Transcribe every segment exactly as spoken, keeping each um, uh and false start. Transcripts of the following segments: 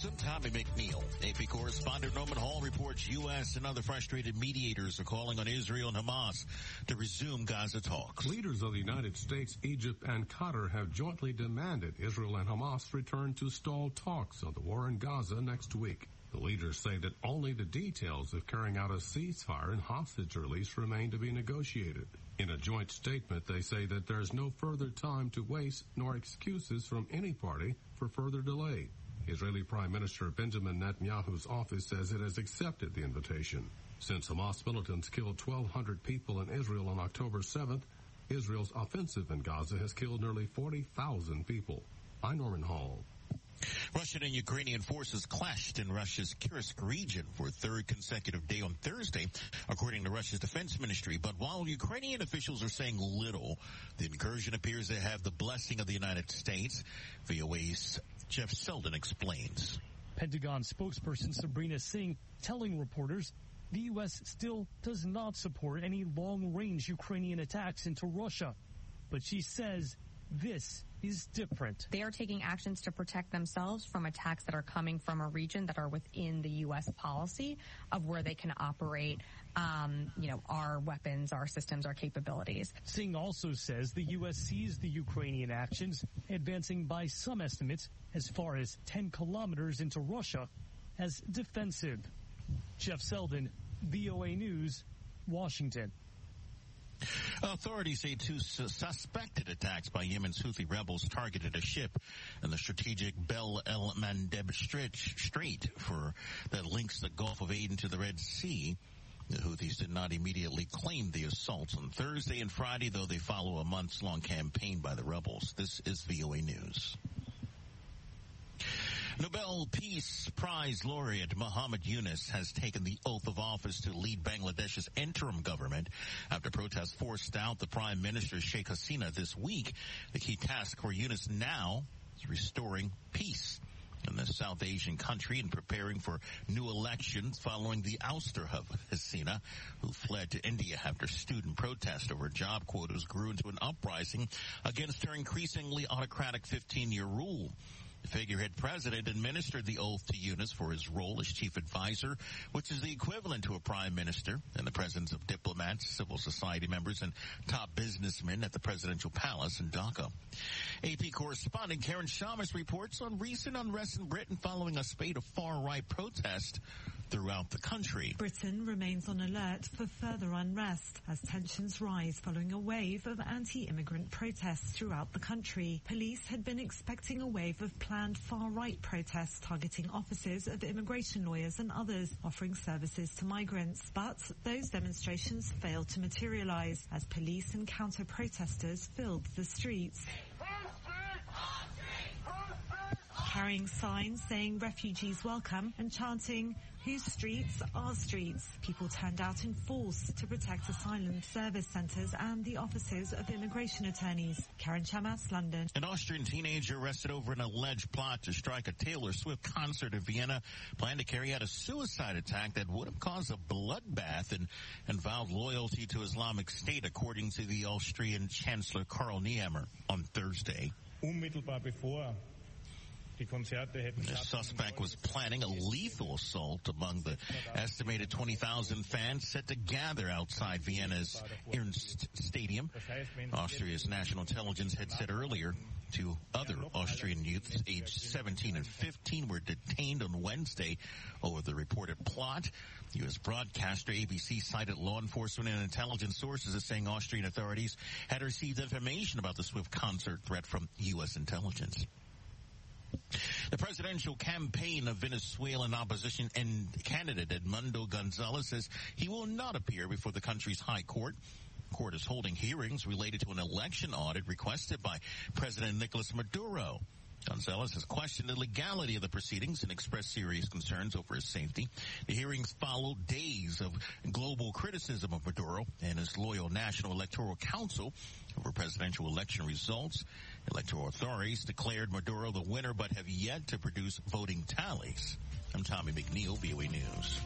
I'm Tommy McNeil. A P correspondent Norman Hall reports U S and other frustrated mediators are calling on Israel and Hamas to resume Gaza talks. Leaders of the United States, Egypt, and Qatar have jointly demanded Israel and Hamas return to stall talks on the war in Gaza next week. The leaders say that only the details of carrying out a ceasefire and hostage release remain to be negotiated. In a joint statement, they say that there is no further time to waste nor excuses from any party for further delay. Israeli Prime Minister Benjamin Netanyahu's office says it has accepted the invitation. Since Hamas militants killed twelve hundred people in Israel on October seventh, Israel's offensive in Gaza has killed nearly forty thousand people. I'm Norman Hall. Russian and Ukrainian forces clashed in Russia's Kursk region for a third consecutive day on Thursday, according to Russia's defense ministry. But while Ukrainian officials are saying little, the incursion appears to have the blessing of the United States. V O A's Jeff Selden explains. Pentagon spokesperson Sabrina Singh telling reporters the U S still does not support any long-range Ukrainian attacks into Russia. But she says this is different. They are taking actions to protect themselves from attacks that are coming from a region that are within the U S policy of where they can operate, um, you know, our weapons, our systems, our capabilities. Singh also says the U S sees the Ukrainian actions advancing by some estimates as far as ten kilometers into Russia as defensive. Jeff Selden, V O A News, Washington. Authorities say two su- suspected attacks by Yemen's Houthi rebels targeted a ship in the strategic Bab el-Mandeb Strait for that links the Gulf of Aden to the Red Sea. The Houthis did not immediately claim the assaults on Thursday and Friday, though they follow a months-long campaign by the rebels. This is V O A News. Nobel Peace Prize laureate Muhammad Yunus has taken the oath of office to lead Bangladesh's interim government after protests forced out the Prime Minister Sheikh Hasina this week. The key task for Yunus now is restoring peace in the South Asian country and preparing for new elections following the ouster of Hasina, who fled to India after student protest over job quotas grew into an uprising against her increasingly autocratic fifteen-year rule. The figurehead president administered the oath to Yunus for his role as chief advisor, which is the equivalent to a prime minister, in the presence of diplomats, civil society members, and top businessmen at the presidential palace in Dhaka. A P correspondent Karen Shamus reports on recent unrest in Britain following a spate of far-right protests throughout the country. Britain remains on alert for further unrest as tensions rise following a wave of anti-immigrant protests throughout the country. Police had been expecting a wave of planned far-right protests targeting offices of immigration lawyers and others offering services to migrants. But those demonstrations failed to materialize as police and counter-protesters filled the streets, carrying signs saying refugees welcome and chanting, "Whose streets? Our streets." People turned out in force to protect asylum service centres and the offices of immigration attorneys. Karen Shamas, London. An Austrian teenager arrested over an alleged plot to strike a Taylor Swift concert in Vienna planned to carry out a suicide attack that would have caused a bloodbath and involved loyalty to Islamic State, according to the Austrian Chancellor Karl Nehammer on Thursday. Unmittelbar bevor The suspect was planning a lethal assault among the estimated twenty thousand fans set to gather outside Vienna's Ernst Stadium. Austria's national intelligence had said earlier two other Austrian youths aged seventeen and fifteen were detained on Wednesday over the reported plot. U S broadcaster A B C cited law enforcement and intelligence sources as saying Austrian authorities had received information about the Swift concert threat from U S intelligence. The presidential campaign of Venezuelan opposition and candidate Edmundo Gonzalez says he will not appear before the country's high court. The court is holding hearings related to an election audit requested by President Nicolas Maduro. Gonzalez has questioned the legality of the proceedings and expressed serious concerns over his safety. The hearings follow days of global criticism of Maduro and his loyal National Electoral Council over presidential election results. Electoral authorities declared Maduro the winner but have yet to produce voting tallies. I'm Tommy McNeil, V O A News.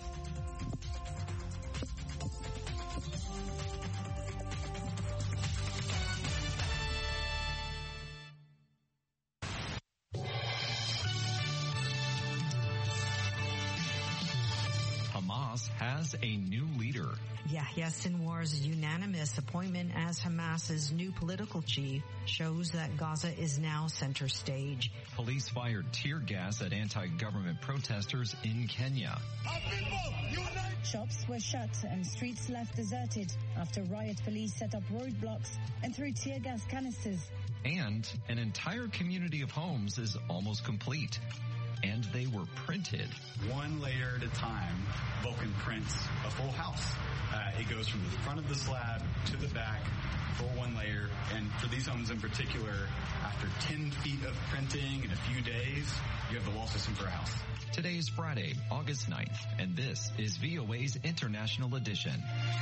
Hamas has a new leader. Yahya Sinwar's unanimous appointment as Hamas's new political chief shows that Gaza is now center stage. Police fired tear gas at anti-government protesters in Kenya. Shops were shut and streets left deserted after riot police set up roadblocks and threw tear gas canisters. And an entire community of homes is almost complete. And they were printed. One layer at a time, Vulcan prints a full house. Uh, it goes from the front of the slab to the back for one layer. And for these homes in particular, after ten feet of printing in a few days, you have the wall system for a house. Today is Friday, August ninth, and this is V O A's International Edition.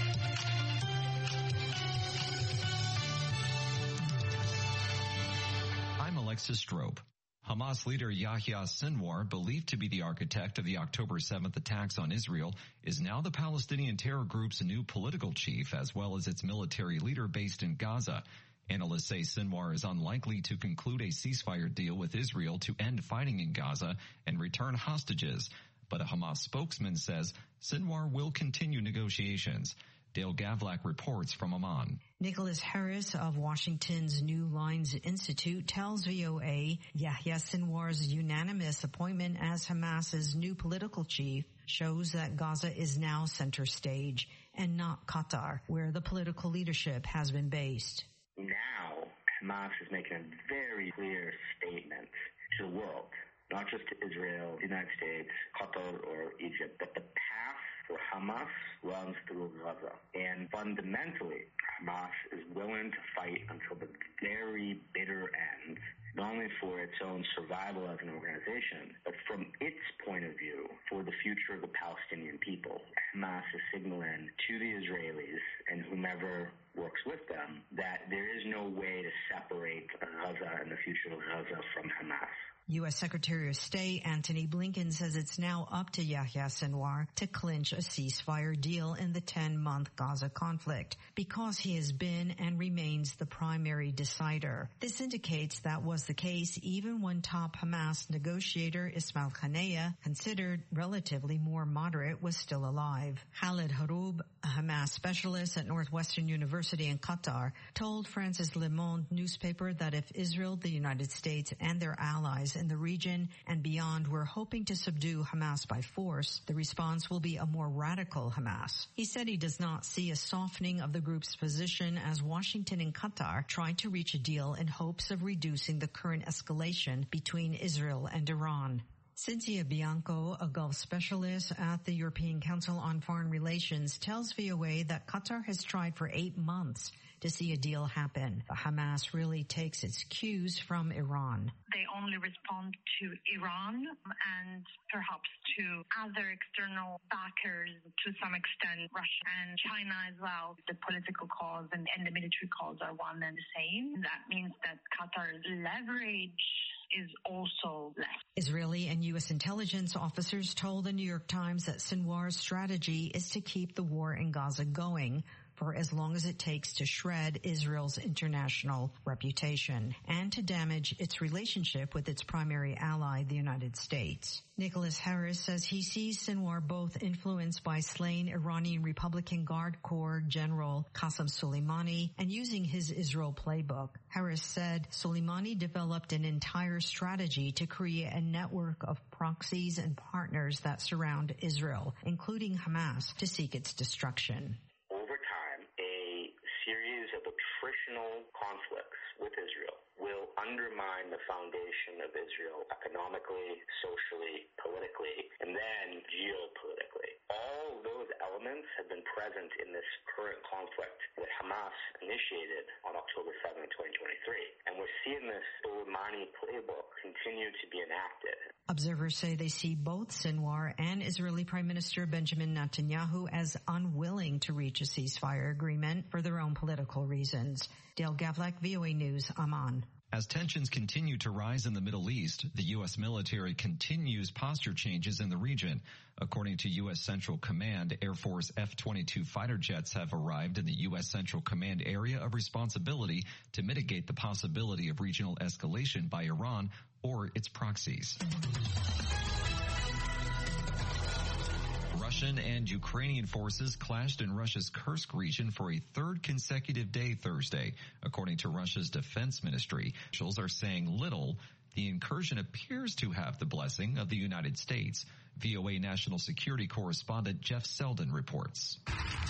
I'm Alexis Strope. Hamas leader Yahya Sinwar, believed to be the architect of the October seventh attacks on Israel, is now the Palestinian terror group's new political chief, as well as its military leader based in Gaza. Analysts say Sinwar is unlikely to conclude a ceasefire deal with Israel to end fighting in Gaza and return hostages. But a Hamas spokesman says Sinwar will continue negotiations. Dale Gavlak reports from Amman. Nicholas Harris of Washington's New Lines Institute tells V O A Yahya Sinwar's unanimous appointment as Hamas's new political chief shows that Gaza is now center stage and not Qatar, where the political leadership has been based. Now, Hamas is making a very clear statement to the world, not just to Israel, the United States, Qatar, or Egypt, that the path for Hamas runs through Gaza. And fundamentally, Hamas is willing to fight until the very bitter end, not only for its own survival as an organization, but from its point of view, for the future of the Palestinian people. Hamas is signaling to the Israelis and whomever works with them that there is no way to separate Gaza and the future of Gaza from Hamas. U S Secretary of State Antony Blinken says it's now up to Yahya Sinwar to clinch a ceasefire deal in the ten-month Gaza conflict because he has been and remains the primary decider. This indicates that was the case even when top Hamas negotiator Ismail Haniyeh, considered relatively more moderate, was still alive. Khalid Haroub, a Hamas specialist at Northwestern University in Qatar, told France's Le Monde newspaper that if Israel, the United States, and their allies in the region and beyond were hoping to subdue Hamas by force, the response will be a more radical Hamas. He said he does not see a softening of the group's position as Washington and Qatar try to reach a deal in hopes of reducing the current escalation between Israel and Iran. Cynthia Bianco, a Gulf specialist at the European Council on Foreign Relations, tells V O A that Qatar has tried for eight months to see a deal happen. But Hamas really takes its cues from Iran. They only respond to Iran and perhaps to other external backers, to some extent Russia and China as well. The political cause and, and the military cause are one and the same. That means that Qatar's leverage is also less. Israeli and U S intelligence officers told the New York Times that Sinwar's strategy is to keep the war in Gaza going for as long as it takes to shred Israel's international reputation and to damage its relationship with its primary ally, the United States. Nicholas Harris says he sees Sinwar both influenced by slain Iranian Republican Guard Corps General Qasem Soleimani and using his Israel playbook. Harris said Soleimani developed an entire strategy to create a network of proxies and partners that surround Israel, including Hamas, to seek its destruction. Attritional conflicts with Israel will undermine the foundation of Israel economically, socially, politically, and then geopolitically. All those elements have been present in this current conflict that Hamas initiated on October seventh, twenty twenty-three. And we're seeing this Soleimani playbook continue to be enacted. Observers say they see both Sinwar and Israeli Prime Minister Benjamin Netanyahu as unwilling to reach a ceasefire agreement for their own political reasons. Dale Gavlak, V O A News, Amman. As tensions continue to rise in the Middle East, the U S military continues posture changes in the region. According to U S Central Command, Air Force F twenty-two fighter jets have arrived in the U S Central Command area of responsibility to mitigate the possibility of regional escalation by Iran or its proxies. Russian and Ukrainian forces clashed in Russia's Kursk region for a third consecutive day Thursday. According to Russia's defense ministry, officials are saying little. The incursion appears to have the blessing of the United States. V O A national security correspondent Jeff Selden reports.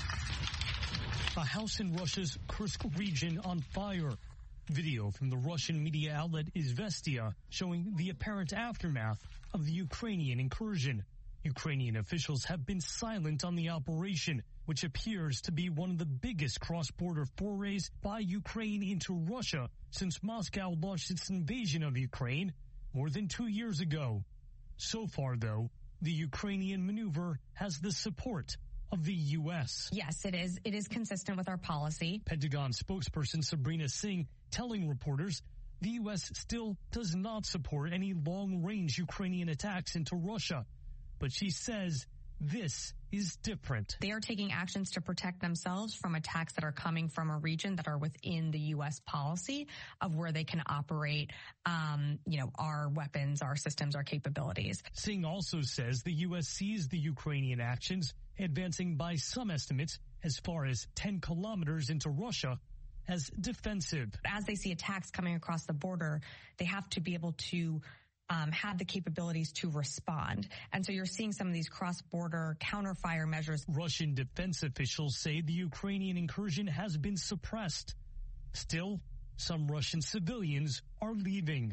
A house in Russia's Kursk region on fire. Video from the Russian media outlet Izvestia showing the apparent aftermath of the Ukrainian incursion. Ukrainian officials have been silent on the operation, which appears to be one of the biggest cross-border forays by Ukraine into Russia since Moscow launched its invasion of Ukraine more than two years ago. So far, though, the Ukrainian maneuver has the support of the U S. Yes, it is. It is consistent with our policy. Pentagon spokesperson Sabrina Singh telling reporters the U S still does not support any long-range Ukrainian attacks into Russia. But she says this is different. They are taking actions to protect themselves from attacks that are coming from a region that are within the U S policy of where they can operate, um, you know, our weapons, our systems, our capabilities. Singh also says the U S sees the Ukrainian actions advancing by some estimates as far as ten kilometers into Russia as defensive. As they see attacks coming across the border, they have to be able to Um, have the capabilities to respond. And so you're seeing some of these cross-border counterfire measures. Russian defense officials say the Ukrainian incursion has been suppressed. Still, some Russian civilians are leaving.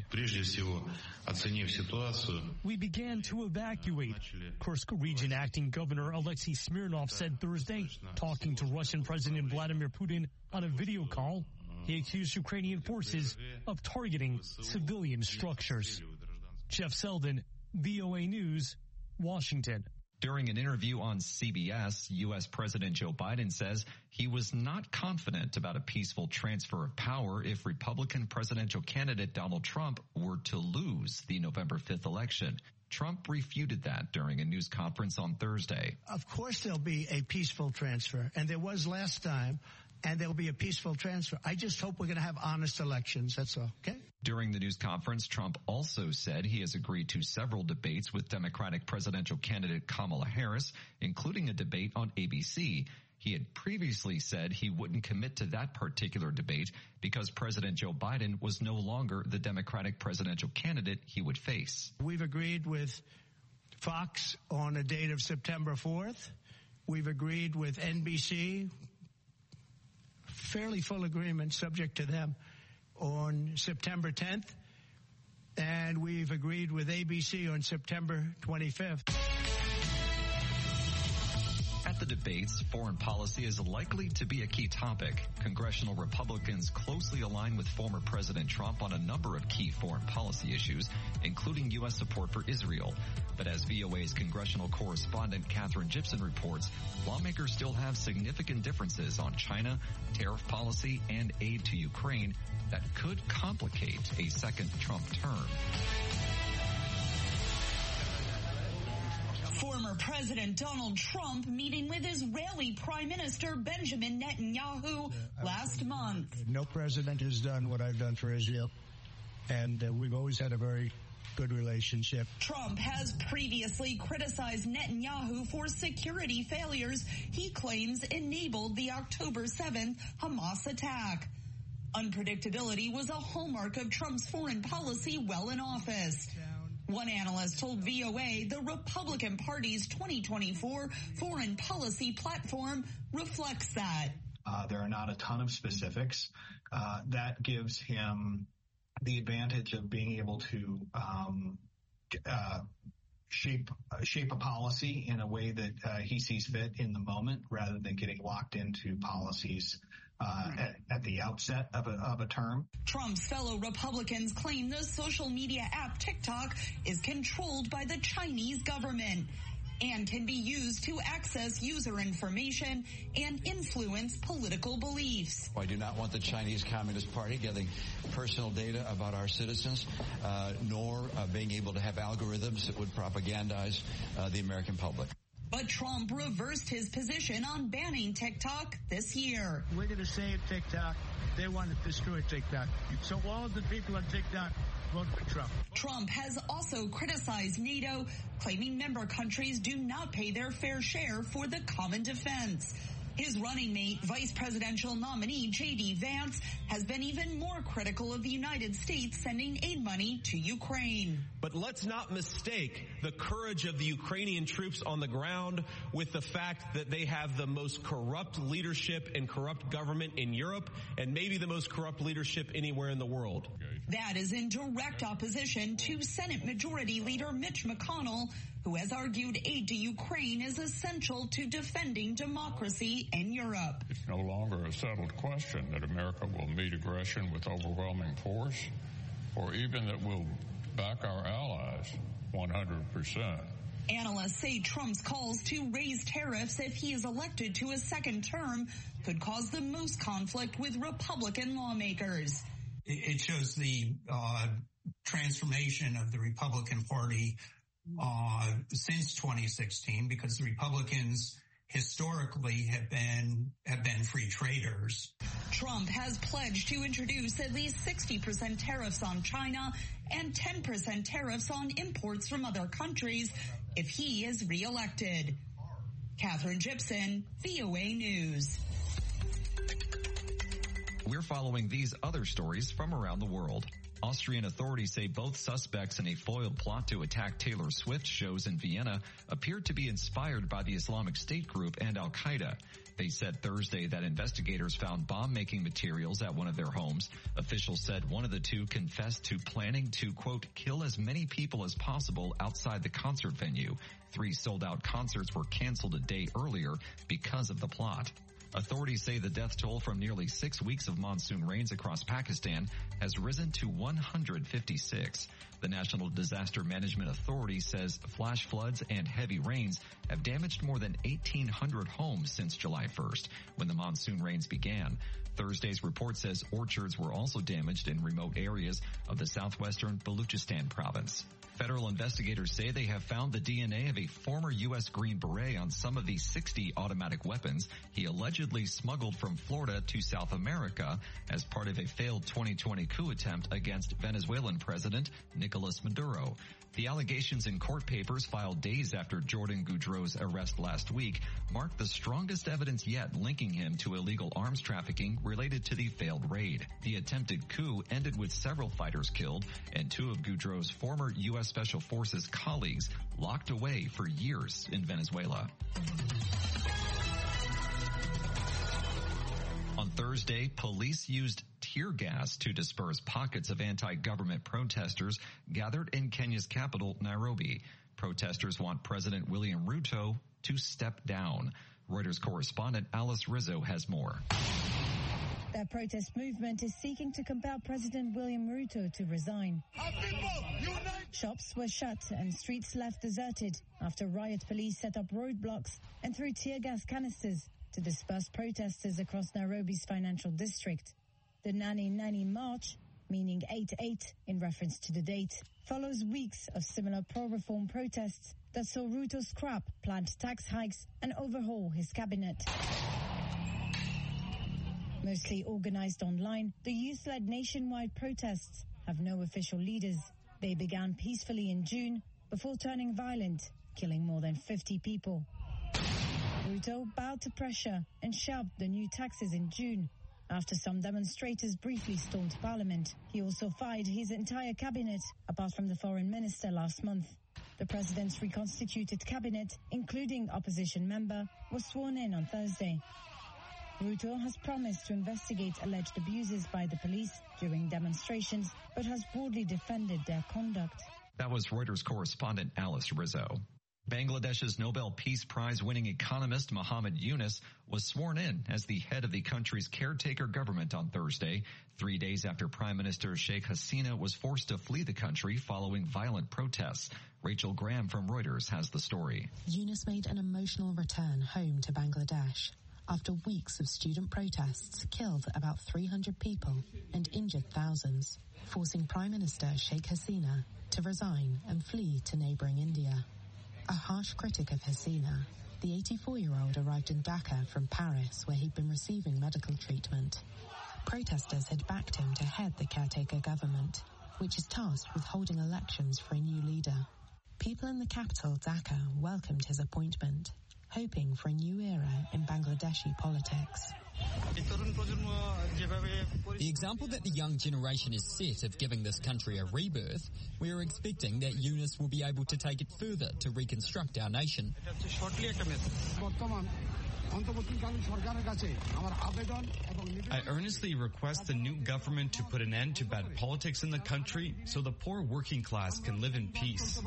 We began to evacuate. Kursk region acting governor Alexei Smirnov said Thursday, talking to Russian President Vladimir Putin on a video call. He accused Ukrainian forces of targeting civilian structures. Jeff Selden, V O A News, Washington. During an interview on C B S, U S President Joe Biden says he was not confident about a peaceful transfer of power if Republican presidential candidate Donald Trump were to lose the November fifth election. Trump refuted that during a news conference on Thursday. Of course there'll be a peaceful transfer, and there was last time, and there'll be a peaceful transfer. I just hope we're going to have honest elections, that's all, okay? During the news conference, Trump also said he has agreed to several debates with Democratic presidential candidate Kamala Harris, including a debate on A B C. He had previously said he wouldn't commit to that particular debate because President Joe Biden was no longer the Democratic presidential candidate he would face. We've agreed with Fox on a date of September fourth. We've agreed with N B C, fairly full agreement subject to them, on September tenth. And we've agreed with A B C on September twenty-fifth. At the debates, foreign policy is likely to be a key topic. Congressional Republicans closely align with former President Trump on a number of key foreign policy issues, including U S support for Israel. But as V O A's congressional correspondent Catherine Gibson reports, lawmakers still have significant differences on China, tariff policy, and aid to Ukraine that could complicate a second Trump term. Former President Donald Trump meeting with Israeli Prime Minister Benjamin Netanyahu last month. No president has done what I've done for Israel, and uh, we've always had a very good relationship. Trump has previously criticized Netanyahu for security failures he claims enabled the October seventh Hamas attack. Unpredictability was a hallmark of Trump's foreign policy while in office. One analyst told V O A the Republican Party's twenty twenty-four foreign policy platform reflects that. Uh, there are not a ton of specifics. Uh, that gives him the advantage of being able to um, uh, shape uh, shape a policy in a way that uh, he sees fit in the moment, rather than getting locked into policies Uh, at, at the outset of a, of a term. Trump's fellow Republicans claim the social media app TikTok is controlled by the Chinese government and can be used to access user information and influence political beliefs. I do not want the Chinese Communist Party getting personal data about our citizens, uh, nor uh, being able to have algorithms that would propagandize uh, the American public. But Trump reversed his position on banning TikTok this year. We're going to save TikTok. They want to destroy TikTok. So all of the people on TikTok vote for Trump. Trump has also criticized NATO, claiming member countries do not pay their fair share for the common defense. His running mate, vice presidential nominee J D Vance, has been even more critical of the United States sending aid money to Ukraine. But let's not mistake the courage of the Ukrainian troops on the ground with the fact that they have the most corrupt leadership and corrupt government in Europe and maybe the most corrupt leadership anywhere in the world. That is in direct opposition to Senate Majority Leader Mitch McConnell, who has argued aid to Ukraine is essential to defending democracy in Europe. It's no longer a settled question that America will meet aggression with overwhelming force, or even that we'll back our allies one hundred percent. Analysts say Trump's calls to raise tariffs if he is elected to a second term could cause the most conflict with Republican lawmakers. It shows the uh, transformation of the Republican Party uh, since twenty sixteen, because the Republicans historically have been have been free traders. Trump has pledged to introduce at least sixty percent tariffs on China and ten percent tariffs on imports from other countries if he is reelected. Catherine Gibson, V O A News. We're following these other stories from around the world. Austrian authorities say both suspects in a foiled plot to attack Taylor Swift shows in Vienna appeared to be inspired by the Islamic State group and Al-Qaeda. They said Thursday that investigators found bomb-making materials at one of their homes. Officials said one of the two confessed to planning to, quote, kill as many people as possible outside the concert venue. Three sold-out concerts were canceled a day earlier because of the plot. Authorities say the death toll from nearly six weeks of monsoon rains across Pakistan has risen to one hundred fifty-six. The National Disaster Management Authority says flash floods and heavy rains have damaged more than eighteen hundred homes since July first, when the monsoon rains began. Thursday's report says orchards were also damaged in remote areas of the southwestern Baluchistan province. Federal investigators say they have found the D N A of a former U S Green Beret on some of the sixty automatic weapons he allegedly smuggled from Florida to South America as part of a failed twenty twenty coup attempt against Venezuelan President Nicolas Maduro. The allegations in court papers filed days after Jordan Goudreau's arrest last week mark the strongest evidence yet linking him to illegal arms trafficking related to the failed raid. The attempted coup ended with several fighters killed and two of Goudreau's former U S Special Forces colleagues locked away for years in Venezuela. On Thursday, police used tear gas to disperse pockets of anti-government protesters gathered in Kenya's capital, Nairobi. Protesters want President William Ruto to step down. Reuters correspondent Alice Rizzo has more. Their protest movement is seeking to compel President William Ruto to resign. Shops were shut and streets left deserted after riot police set up roadblocks and threw tear gas canisters to disperse protesters across Nairobi's financial district. The Nani Nani March, meaning eight eight in reference to the date, follows weeks of similar pro-reform protests that saw Ruto scrap planned tax hikes and overhaul his cabinet. Mostly organized online, the youth-led nationwide protests have no official leaders. They began peacefully in June before turning violent, killing more than fifty people. Ruto bowed to pressure and shelved the new taxes in June after some demonstrators briefly stormed Parliament. He also fired his entire cabinet, apart from the foreign minister last month. The president's reconstituted cabinet, including opposition member, was sworn in on Thursday. Ruto has promised to investigate alleged abuses by the police during demonstrations, but has broadly defended their conduct. That was Reuters correspondent Alice Rizzo. Bangladesh's Nobel Peace Prize winning economist Muhammad Yunus was sworn in as the head of the country's caretaker government on Thursday, three days after Prime Minister Sheikh Hasina was forced to flee the country following violent protests. Rachel Graham from Reuters has the story. Yunus made an emotional return home to Bangladesh after weeks of student protests killed about three hundred people and injured thousands, forcing Prime Minister Sheikh Hasina to resign and flee to neighboring India. A harsh critic of Hasina, the eighty-four-year-old arrived in Dhaka from Paris, where he'd been receiving medical treatment. Protesters had backed him to head the caretaker government, which is tasked with holding elections for a new leader. People in the capital, Dhaka, welcomed his appointment, hoping for a new era in Bangladeshi politics. The example that the young generation is set of giving this country a rebirth, we are expecting that Yunus will be able to take it further to reconstruct our nation. I earnestly request the new government to put an end to bad politics in the country so the poor working class can live in peace.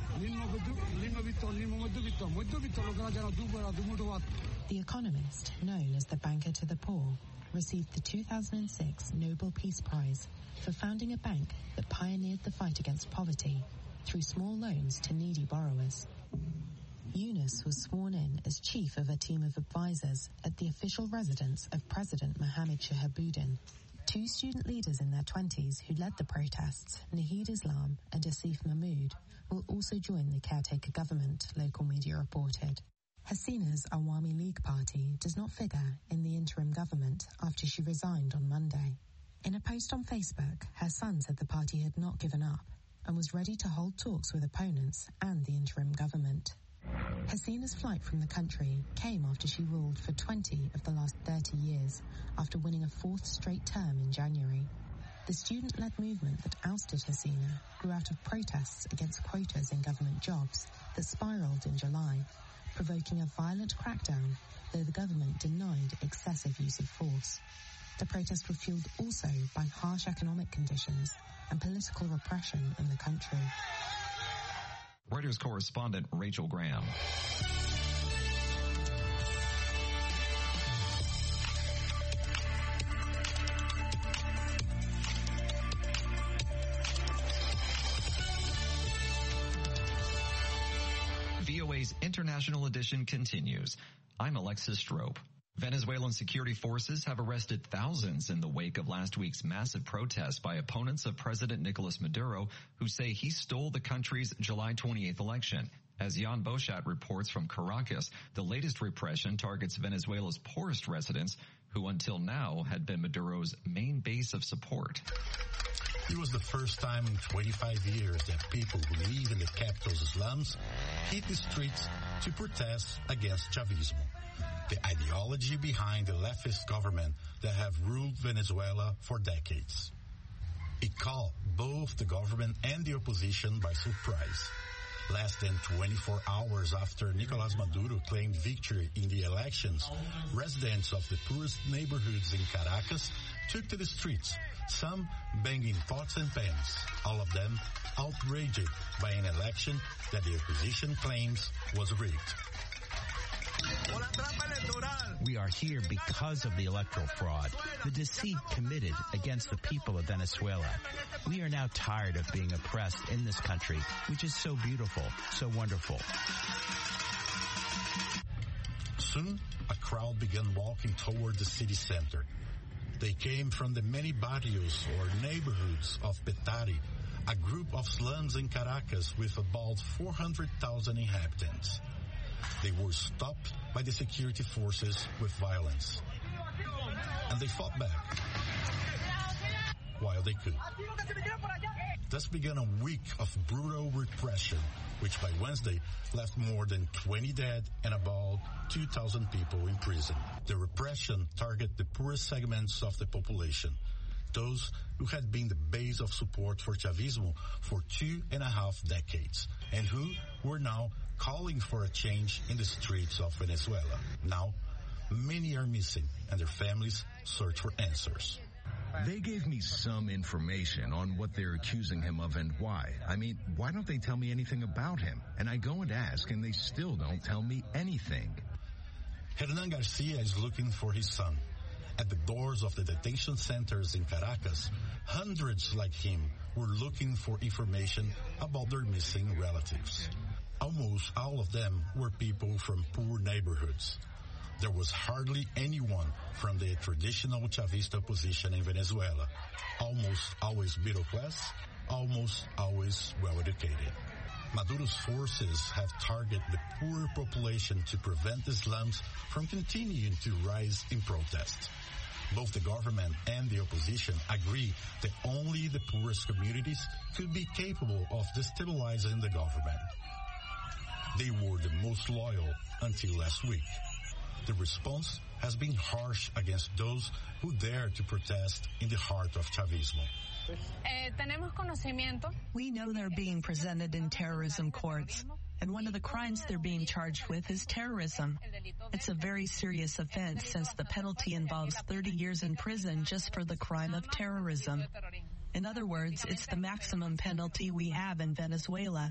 The economist, known as the banker to the poor, received the two thousand six Nobel Peace Prize for founding a bank that pioneered the fight against poverty through small loans to needy borrowers. Yunus was sworn in as chief of a team of advisors at the official residence of President Mohammed Shahabuddin. Two student leaders in their twenties who led the protests, Nahid Islam and Asif Mahmood, will also join the caretaker government, local media reported. Hasina's Awami League party does not figure in the interim government after she resigned on Monday. In a post on Facebook, her son said the party had not given up and was ready to hold talks with opponents and the interim government. Hasina's flight from the country came after she ruled for twenty of the last thirty years, after winning a fourth straight term in January. The student-led movement that ousted Hasina grew out of protests against quotas in government jobs that spiraled in July, provoking a violent crackdown, though the government denied excessive use of force. The protests were fueled also by harsh economic conditions and political repression in the country. Reuters correspondent Rachel Graham. V O A's International Edition continues. I'm Alexis Strope. Venezuelan security forces have arrested thousands in the wake of last week's massive protests by opponents of President Nicolas Maduro, who say he stole the country's July twenty-eighth election. As Jan Bochat reports from Caracas, the latest repression targets Venezuela's poorest residents, who until now had been Maduro's main base of support. It was the first time in twenty-five years that people who live in the capital's slums hit the streets to protest against Chavismo, the ideology behind the leftist government that have ruled Venezuela for decades. It caught both the government and the opposition by surprise. Less than twenty-four hours after Nicolas Maduro claimed victory in the elections, residents of the poorest neighborhoods in Caracas took to the streets, some banging pots and pans, all of them outraged by an election that the opposition claims was rigged. We are here because of the electoral fraud, the deceit committed against the people of Venezuela. We are now tired of being oppressed in this country, which is so beautiful, so wonderful. Soon, a crowd began walking toward the city center. They came from the many barrios or neighborhoods of Petare, a group of slums in Caracas with about four hundred thousand inhabitants. They were stopped by the security forces with violence. And they fought back while they could. Thus began a week of brutal repression, which by Wednesday left more than twenty dead and about two thousand people in prison. The repression targeted the poorest segments of the population, those who had been the base of support for Chavismo for two and a half decades, and who were now calling for a change in the streets of Venezuela. Now, many are missing, and their families search for answers. They gave me some information on what they're accusing him of and why. I mean, why don't they tell me anything about him? And I go and ask, and they still don't tell me anything. Hernan Garcia is looking for his son. At the doors of the detention centers in Caracas, hundreds like him were looking for information about their missing relatives. Almost all of them were people from poor neighborhoods. There was hardly anyone from the traditional Chavista opposition in Venezuela. Almost always middle class, almost always well-educated. Maduro's forces have targeted the poor population to prevent the slums from continuing to rise in protest. Both the government and the opposition agree that only the poorest communities could be capable of destabilizing the government. They were the most loyal until last week. The response has been harsh against those who dare to protest in the heart of Chavismo. We know they're being presented in terrorism courts, and one of the crimes they're being charged with is terrorism. It's a very serious offense since the penalty involves thirty years in prison just for the crime of terrorism. In other words, it's the maximum penalty we have in Venezuela.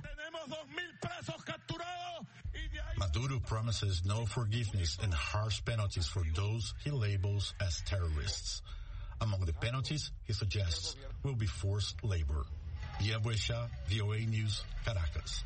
Maduro promises no forgiveness and harsh penalties for those he labels as terrorists. Among the penalties he suggests will be forced labor. Ian Buesha, V O A News, Caracas.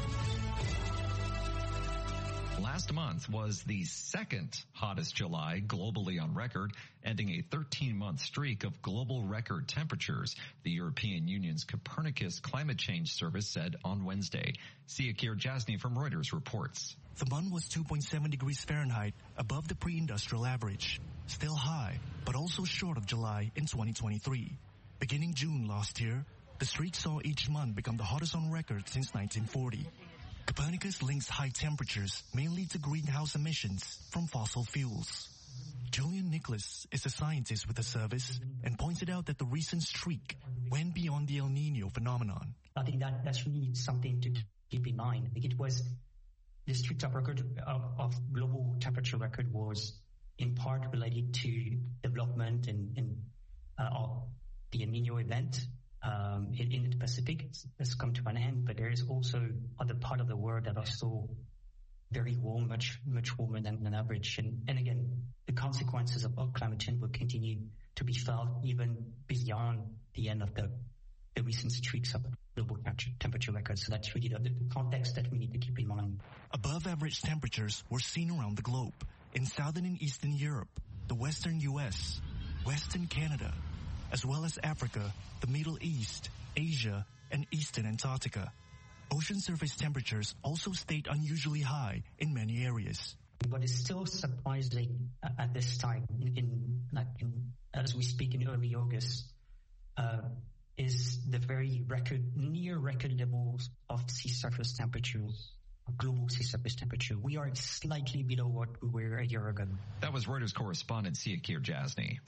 Last month was the second hottest July globally on record, ending a thirteen-month streak of global record temperatures, the European Union's Copernicus Climate Change Service said on Wednesday. Siakir Jasny from Reuters reports. The month was two point seven degrees Fahrenheit above the pre-industrial average, still high, but also short of July in twenty twenty-three. Beginning June last year, the streak saw each month become the hottest on record since nineteen forty. Copernicus links high temperatures mainly to greenhouse emissions from fossil fuels. Julian Nicholas is a scientist with the service and pointed out that the recent streak went beyond the El Nino phenomenon. I think that that's really something to keep in mind. I think it was the streak of record of, of global temperature record was in part related to development and, and uh, of the El Nino event. Um, in, in the Pacific has come to an end, but there is also other part of the world that are still very warm, much much warmer than, than average. And, and again, the consequences of, of climate change will continue to be felt even beyond the end of the, the recent streaks of global temperature records. So that's really the, the context that we need to keep in mind. Above average temperatures were seen around the globe, in southern and eastern Europe, the western U S, western Canada, as well as Africa, the Middle East, Asia, and eastern Antarctica. Ocean surface temperatures also stayed unusually high in many areas. What is still surprising at this time, in, in, like in, as we speak in early August, uh, is the very record, near record levels of sea surface temperatures, global sea surface temperature. We are slightly below what we were a year ago. That was Reuters correspondent Siakir Jasny.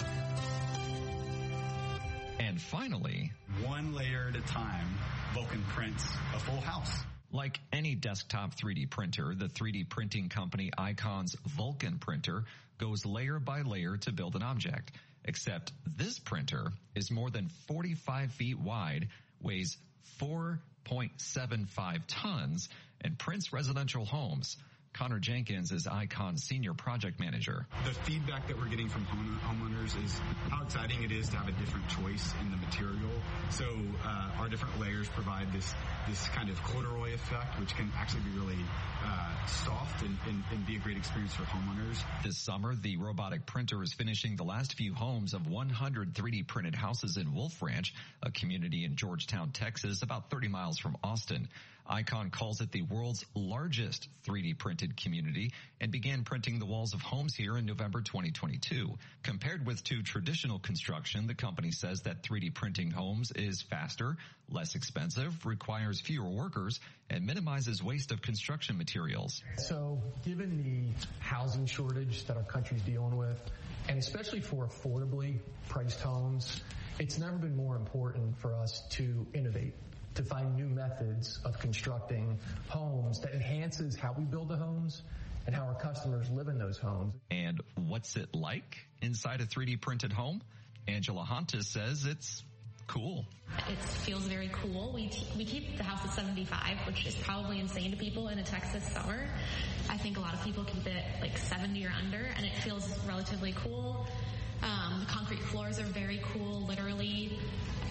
And finally, one layer at a time, Vulcan prints a full house. Like any desktop three D printer, the three D printing company Icon's Vulcan printer goes layer by layer to build an object. Except this printer is more than forty-five feet wide, weighs four point seven five tons, and prints residential homes. Connor Jenkins is Icon's senior project manager. The feedback that we're getting from home, homeowners is how exciting it is to have a different choice in the material. So uh, our different layers provide this this kind of corduroy effect, which can actually be really uh, soft and, and, and be a great experience for homeowners. This summer, the robotic printer is finishing the last few homes of one hundred three D printed houses in Wolf Ranch, a community in Georgetown, Texas, about thirty miles from Austin. Icon calls it the world's largest three D printed community and began printing the walls of homes here in November twenty twenty-two. Compared with to traditional construction, the company says that three D printing homes is faster, less expensive, requires fewer workers, and minimizes waste of construction materials. So given the housing shortage that our country's dealing with, and especially for affordably priced homes, it's never been more important for us to innovate, to find new methods of constructing homes that enhances how we build the homes and how our customers live in those homes. And what's it like inside a three D printed home? Angela Hontas says it's cool. It feels very cool. We t- we keep the house at seventy-five, which is probably insane to people in a Texas summer. I think a lot of people keep it like seventy or under, and it feels relatively cool. Um, the concrete floors are very cool, literally,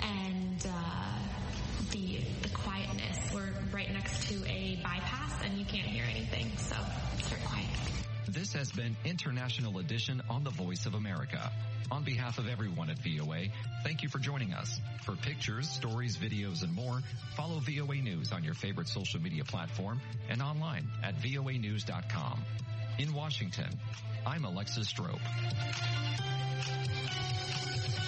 and uh, the the quietness. We're right next to a bypass, and you can't hear anything, so it's very quiet. This has been International Edition on The Voice of America. On behalf of everyone at V O A, thank you for joining us. For pictures, stories, videos, and more, follow V O A News on your favorite social media platform and online at V O A news dot com. In Washington, I'm Alexis Strope.